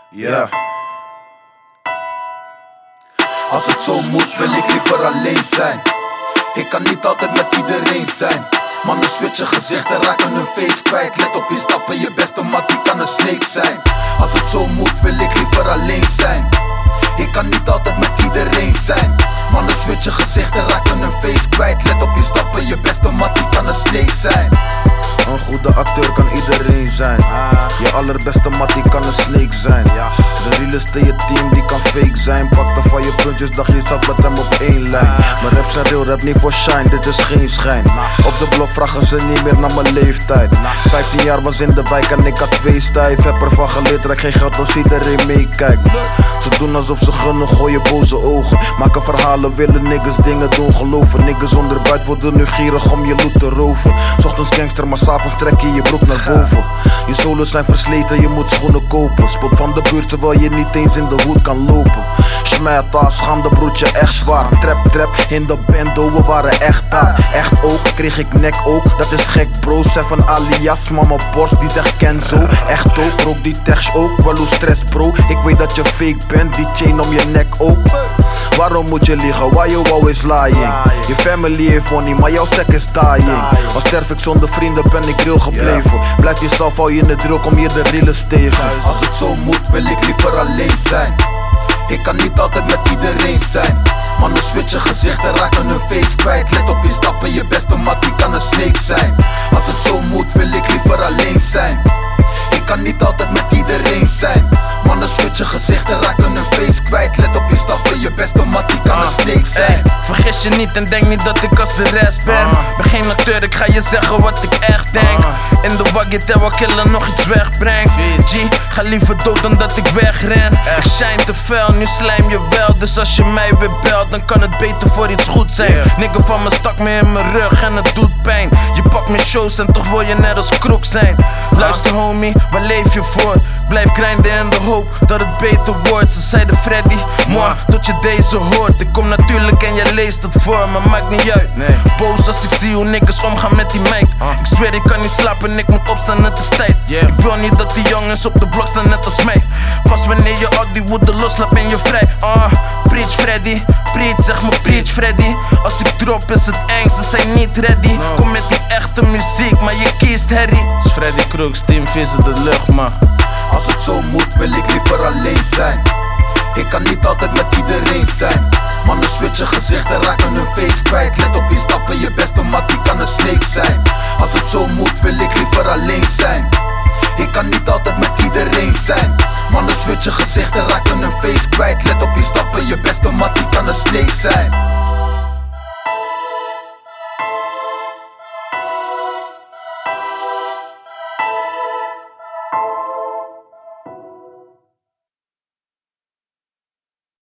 Ja. Als het zo moet, wil ik liever alleen zijn. Ik kan niet altijd met iedereen zijn. Mannen switchen gezichten, raken hun face kwijt. Let op je stappen, je beste mat die kan een snake zijn. Als het zo moet, wil ik liever alleen zijn. Ik kan niet altijd met iedereen zijn. Mannen switchen gezichten, raken hun face kwijt. Let op je stappen, je beste mat die kan een snake zijn. Een goede acteur kan iedereen zijn. Je allerbeste mat die kan een snake zijn. De realeste in je team die kan fake zijn. Pakte van je puntjes, dacht je zat met hem op één lijn. Maar rap zijn real, rap niet voor shine, dit is geen schijn. Op de blok vragen ze niet meer naar mijn leeftijd. 15 jaar was in de wijk en ik had 2 stijf. Heb ervan geleerd, trek geen geld als iedereen meekijkt. Ze doen alsof ze gunnen, gooien boze ogen. Maken verhalen, willen niggas dingen doen geloven. Niggas onder buit worden nu gierig om je loot te roven. 's Ochtends gangster, maar 's avonds trek je je broek naar boven. Je zolen zijn versleten, je moet schoenen kopen. Spot van de buurt terwijl je niet eens in de hoed kan lopen. Schmeta, schande broertje, echt zwaar. Trap, in de bando, we waren echt daar. Echt ook, kreeg ik nek ook, dat is gek bro. 7 alias, mama borst, die zegt Kenzo. Echt ook, rook die tekst ook, wel hoe stress bro. Ik weet dat je fake bent, die chain om je nek ook. Waarom moet je liegen, why you always lying? Je family heeft money, maar jouw stek is dying. Al sterf ik zonder vrienden, ben ik real gebleven. Blijf jezelf, hou je in de druk, kom je de realest tegen. Als het zo moet, wil ik liever alleen zijn. Ik kan niet altijd met iedereen zijn. Mannen switchen gezichten, raken hun face kwijt. Let op je stappen, je beste mat die kan een snake zijn. Als het zo moet, wil ik liever alleen zijn. Ik kan niet altijd met iedereen zijn. Mannen switchen gezichten, raken hun face kwijt. Let op je stappen, je beste mat die kan een snake zijn. Vergis je niet en denk niet dat ik als de rest ben. Ben geen acteur, ik ga je zeggen wat ik echt denk. In de waggie terwijl killer nog iets wegbreng. G, ga liever dood dan dat ik wegren. Ik shine te fel, nu slijm je wel. Dus als je mij weer belt, dan kan het beter voor iets goed zijn. Nigger van me stak me in mijn rug en het doet pijn. Je pakt mijn shows en toch wil je net als krok zijn. Luister homie, waar leef je voor? Blijf grinden in de hoop dat het beter wordt. Ze zeiden Freddy, moi, tot je deze hoort. Ik kom natuurlijk en je leest het voor, maar maakt niet uit. Boos als ik zie hoe niggas omgaan met die mic. Ik zweer ik kan niet slapen, ik moet opstaan, het is tijd. Ik wil niet dat die jongens op de blok staan net als mij. Pas wanneer je al die woede loslaat ben je vrij. Preach Freddy, preach, zeg me preach Freddy. Als ik drop is het eng, ze zijn niet ready. Kom met die echte muziek, maar je kiest herrie. Dus Freddy Crooks, team vissen de lucht, man. Als het zo moet, wil ik liever alleen zijn. Ik kan niet altijd met iedereen zijn. Mannen switchen gezichten, raken hun face kwijt. Let op je stappen, je beste mat die kan een snake zijn. Als het zo moet, wil ik liever alleen zijn. Ik kan niet altijd met iedereen zijn. Mannen switchen gezichten, raken hun face kwijt. Let op je stappen, je beste mat die kan een snake zijn.